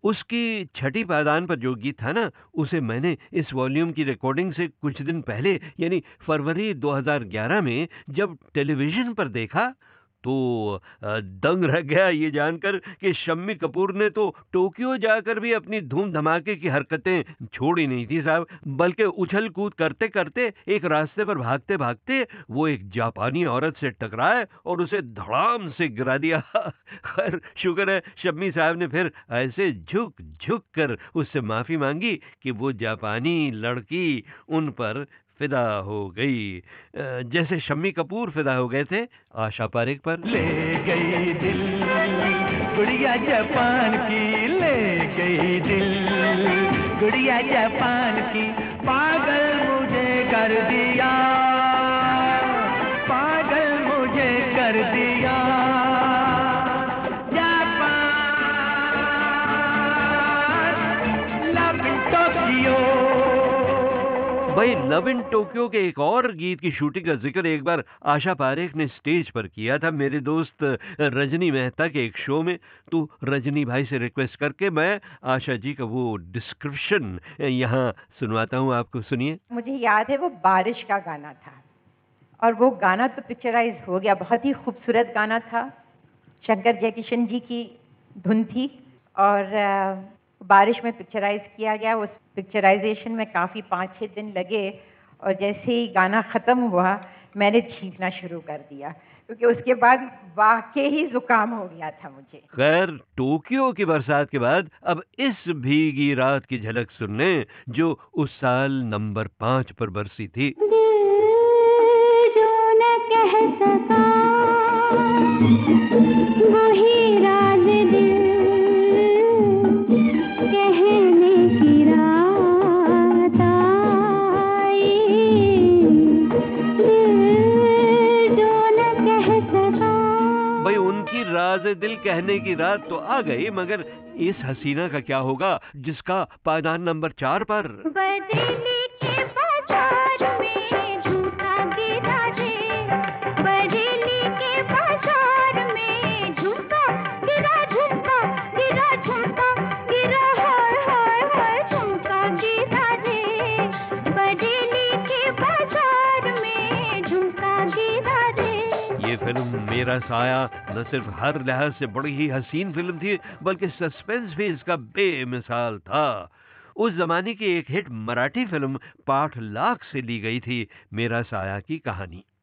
उसकी छठी पायदान पर जो गीत था ना, उसे मैंने इस वॉल्यूम की रिकॉर्डिंग से कुछ दिन पहले यानी फरवरी 2011 में जब टेलीविज़न पर देखा, तो दंग रह गया ये जानकर कि शम्मी कपूर ने तो टोक्यो जाकर भी अपनी धूम-धमाके की हरकतें छोड़ी नहीं थी साहब, बल्कि उछल-कूद करते-करते एक रास्ते पर भागते-भागते वो एक जापानी औरत से टकराए और उसे धड़ाम से गिरा दिया। खैर शुक्र है शम्मी साहब ने फिर ऐसे झुक-झुक कर उससे माफ़ी माँगी कि वो जापानी लड़की उन पर फ़िदा हो गई। जैसे शम्मी कपूर फ़िदा हो गए थे आशा पारेख पर। ले गई दिल गुड़िया जापान की, ले गई दिल गुड़िया जापान की, पागल मुझे कर दिया, पागल मुझे कर दिया जापान, लव इन टोक्यो। भाई लव इन टोक्यो के एक और गीत की शूटिंग का जिक्र एक बार आशा पारेख ने स्टेज पर किया था मेरे दोस्त रजनी मेहता के एक शो में। तो रजनी भाई से रिक्वेस्ट करके मैं आशा जी का वो डिस्क्रिप्शन यहाँ सुनवाता हूँ आपको, सुनिए। मुझे याद है वो बारिश का गाना था और वो गाना तो पिक्चराइज हो गया, बहुत ही खूबसूरत गाना था, शंकर जयकिशन जी की धुन थी और बारिश में पिक्चराइज किया गया। उस पिक्चराइजेशन में काफ़ी 5-6 दिन लगे और जैसे ही गाना ख़त्म हुआ मैंने छींकना शुरू कर दिया क्योंकि उसके बाद वाकई ही ज़ुकाम हो गया था मुझे। खैर टोक्यो की बरसात के बाद अब इस भीगी रात की झलक सुन लें जो उस साल नंबर 5 पर बरसी थी। जो न कह सका वही राज दिल कहने की रात आई, जो न कह सका। भाई उनकी राज दिल कहने की रात तो आ गई, मगर इस हसीना का क्या होगा जिसका पायदान नंबर 4 पर। बरेली के बाजार में झुमका गिरा रे, बरेली के बाजार में झुमका गिरा, झुमका गिरा, झुमका गिरा, हाय हाय हाय झुमका गिरा रे, बरेली के बाजार में झुमका गिरा रे। ये फिल्म मेरा साया न सिर्फ हर लिहाज से बड़ी ही हसीन फिल्म थी बल्कि सस्पेंस भी इसका बेमिसाल था। उस जमाने की एक हिट मराठी फिल्म पाठलाग से ली गई थी मेरा साया की कहानी।